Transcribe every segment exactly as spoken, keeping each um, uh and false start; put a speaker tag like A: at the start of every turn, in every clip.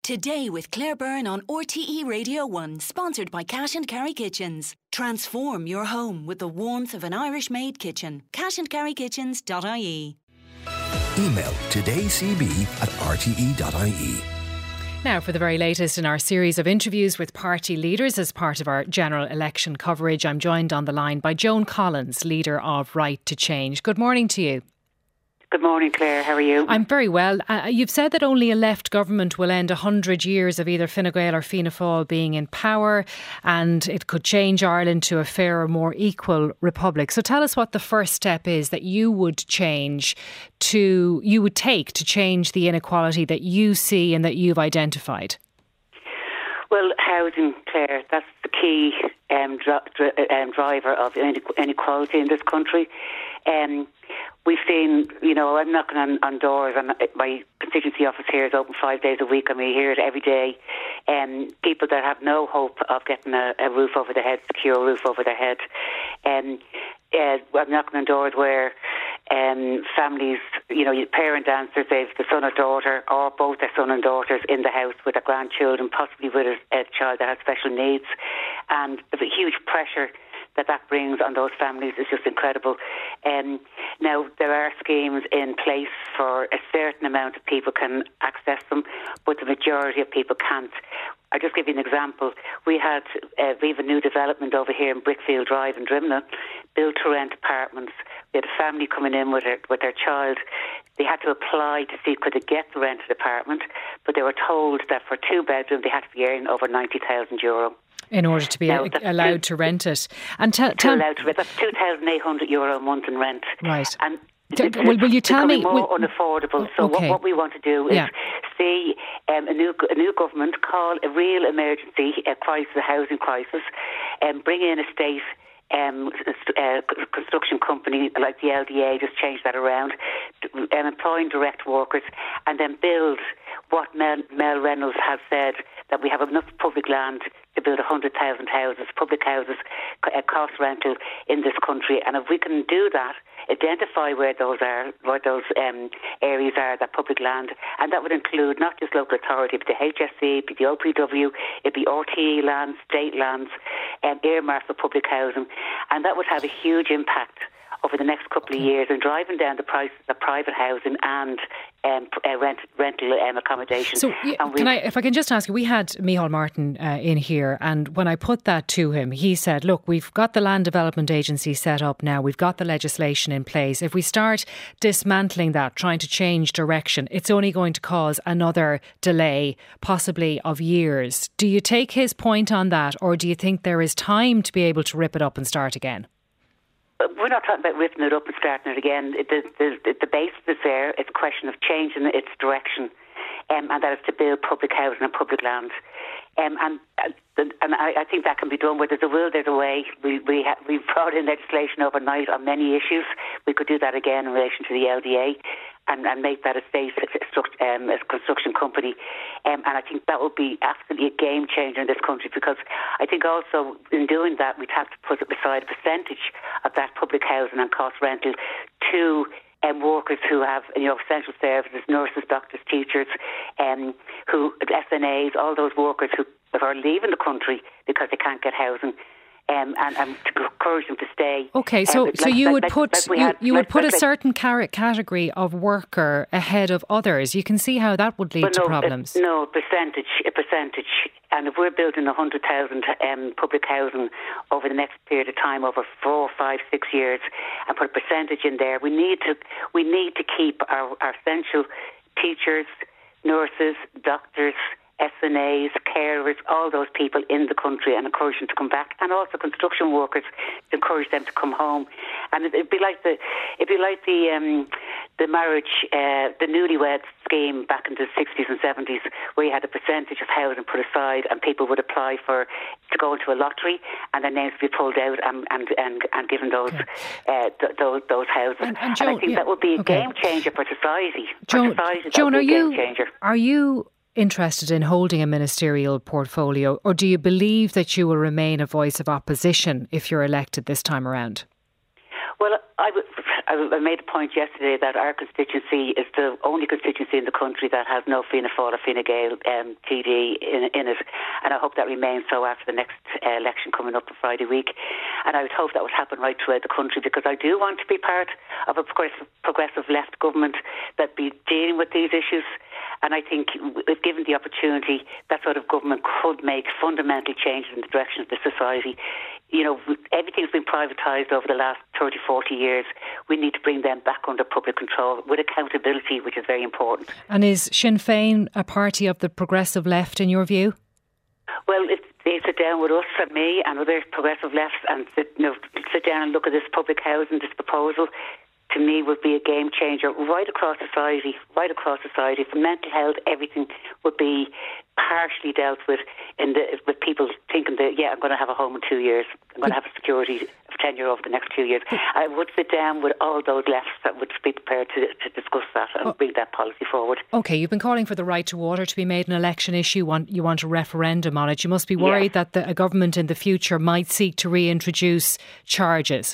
A: Today with Claire Byrne on R T E Radio one, sponsored by Cash and Carry Kitchens. Transform your home with the warmth of an Irish-made kitchen. cash and carry kitchens dot I E.
B: Email todaycb at r t e dot I E.
C: Now for the very latest in our series of interviews with party leaders as part of our general election coverage, I'm joined on the line by Joan Collins, leader of Right to Change. Good morning to you.
D: Good morning, Claire. How are you?
C: I'm very well. Uh, you've said that only a left government will end one hundred years of either Fine Gael or Fianna Fáil being in power, and it could change Ireland to a fairer, more equal republic. So tell us what the first step is that you would change to, you would take to change the inequality that you see and that you've identified.
D: Well, housing, Claire, that's the key um, dri- dri- um, driver of inequality in this country. Um, we've seen, you know, I'm knocking on, on doors, and my constituency office here is open five days a week, and we hear it every day. Um, people that have no hope of getting a, a roof over their head, secure roof over their head. Um, uh, I'm knocking on doors where um, families, you know, parent answers, they've the son or daughter, or both their son and daughters in the house with their grandchildren, possibly with a, a child that has special needs, and there's a huge pressure that that brings on those families is just incredible. Um, now, there are schemes in place for a certain amount of people can access them, but the majority of people can't. I'll just give you an example. We had uh, we have a new development over here in Brickfield Drive in Drimnagh, built to rent apartments. We had a family coming in with their, with their child. They had to apply to see could they get the rented apartment, but they were told that for two bedrooms they had to be earning over ninety thousand euro.
C: In order to be now, allowed two, to rent it. And t-
D: to allowed to rent. That's two thousand eight hundred euro a month in rent.
C: Right.
D: And
C: D- will, will you tell me?
D: more
C: will,
D: unaffordable. So
C: okay.
D: what, what we want to do is
C: yeah.
D: see um, a new a new government call a real emergency a crisis, a housing crisis, and bring in a state um, uh, construction company like the L D A, just change that around, um, employing direct workers, and then build what Mel, Mel Reynolds has said, that we have enough public land to build one hundred thousand houses, public houses, uh, cost rental in this country. And if we can do that, identify where those are, where those um, areas are, that public land, and that would include not just local authority, but the H S C, it'd be the O P W, it'd be R T E lands, state lands, um, earmarked for public housing, and that would have a huge impact over the next couple of years in driving down the prices of private housing and um, uh, rent, rental um, accommodation.
C: So, yeah, can I, if I can just ask you, we had Micheál Martin uh, in here, and when I put that to him, he said, look, we've got the Land Development Agency set up now, we've got the legislation in place. If we start dismantling that, trying to change direction, it's only going to cause another delay, possibly of years. Do you take his point on that, or do you think there is time to be able to rip it up and start again?
D: We're not talking about ripping it up and starting it again. The, the, the basis is there. It's a question of changing its direction, um, and that is to build public housing and public land. Um, and and I, I think that can be done. Where there's a will, there's a way. We we ha- we brought in legislation overnight on many issues. We could do that again in relation to the L D A, and, and make that a state um, a construction company. Um, and I think that would be absolutely a game changer in this country, because I think also in doing that we'd have to put aside a percentage of that public housing and cost rental to Um, workers who have, you know, essential services, nurses, doctors, teachers, um, who S N As, all those workers who are leaving the country because they can't get housing, um, and, and to encourage them to stay.
C: Okay, so
D: um,
C: so
D: like,
C: you
D: like,
C: would
D: like,
C: put
D: like
C: you,
D: had,
C: you would
D: like,
C: put
D: like,
C: a certain car- category of worker ahead of others. You can see how that would lead
D: well,
C: to
D: no,
C: problems.
D: Uh, no, percentage, a percentage. And if we're building one hundred thousand um, public housing over the next period of time, over four, five, six years, and put a percentage in there, we need to we need to keep our, our essential teachers, nurses, doctors, S N As, carers, all those people in the country, and encourage them to come back, and also construction workers, to encourage them to come home. And it'd be like the it'd be like the um, the marriage, uh, the newlywed scheme back in the sixties and seventies, where you had a percentage of housing put aside, and people would apply for to go into a lottery, and their names would be pulled out and and and, and given those okay. uh, th- those those houses. And, and, Joan, and I think yeah, that would be a okay. game changer for society.
C: Joan,
D: for society,
C: Joan,
D: are
C: you
D: changer.
C: are you interested in holding a ministerial portfolio, or do you believe that you will remain a voice of opposition if you're elected this time around?
D: Well, I, I made a point yesterday that our constituency is the only constituency in the country that has no Fianna Fáil or Fine Gael um, T D in, in it, and I hope that remains so after the next uh, election coming up on Friday week. And I would hope that would happen right throughout the country, because I do want to be part of a progressive, progressive left government that be dealing with these issues. And I think if given the opportunity, that sort of government could make fundamental changes in the direction of the society. You know, everything's been privatised over the last thirty, forty years. We need to bring them back under public control with accountability, which is very important.
C: And is Sinn Féin a party of the progressive left in your view?
D: Well, if they sit down with us and me and other progressive lefts and sit, you know, sit down and look at this public housing, this proposal, to me would be a game changer right across society, right across society. For mental health, everything would be partially dealt with in the, with people thinking that, yeah, I'm going to have a home in two years. I'm going to have a security of tenure over the next two years. I would sit down with all those lefts that would be prepared to, to discuss that and oh. bring that policy forward. OK,
C: you've been calling for the right to water to be made an election issue. Want, you want a referendum on it. You must be worried yeah. that the, a government in the future might seek to reintroduce charges.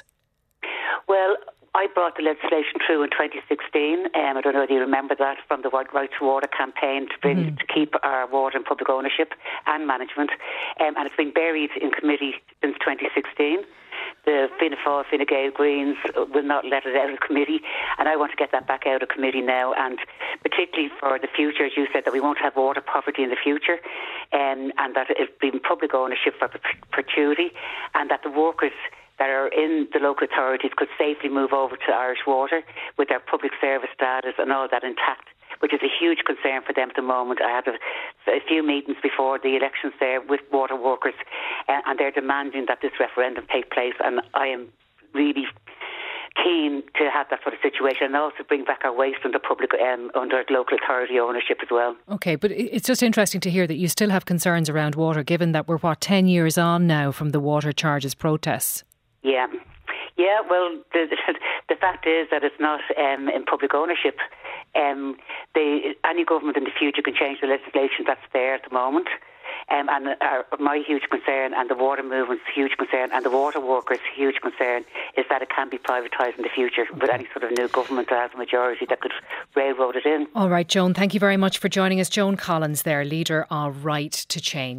D: Well, I brought the legislation through in twenty sixteen. Um, I don't know if you remember that, from the Right to Water campaign to bring mm-hmm. to keep our water in public ownership and management. Um, and it's been buried in committee since twenty sixteen. The Fianna Fáil, Fine Gael, Greens will not let it out of committee, and I want to get that back out of committee now, and particularly for the future, as you said, that we won't have water poverty in the future, um, and that it'll be in public ownership for perpetuity, and that the workers that are in the local authorities could safely move over to Irish Water with their public service status and all that intact, which is a huge concern for them at the moment. I had a, a few meetings before the elections there with water workers, uh, and they're demanding that this referendum take place, and I am really keen to have that sort of situation, and also bring back our waste under public um, under local authority ownership as well.
C: OK, but it's just interesting to hear that you still have concerns around water, given that we're, what, ten years on now from the water charges protests.
D: Yeah, yeah. Well, the the fact is that it's not um, in public ownership. Um, the, any government in the future can change the legislation that's there at the moment. Um, and our, my huge concern, and the water movement's huge concern, and the water workers' huge concern, is that it can be privatised in the future okay. with any sort of new government that has a majority that could railroad it in.
C: All right, Joan, thank you very much for joining us. Joan Collins there, leader of Right to Change.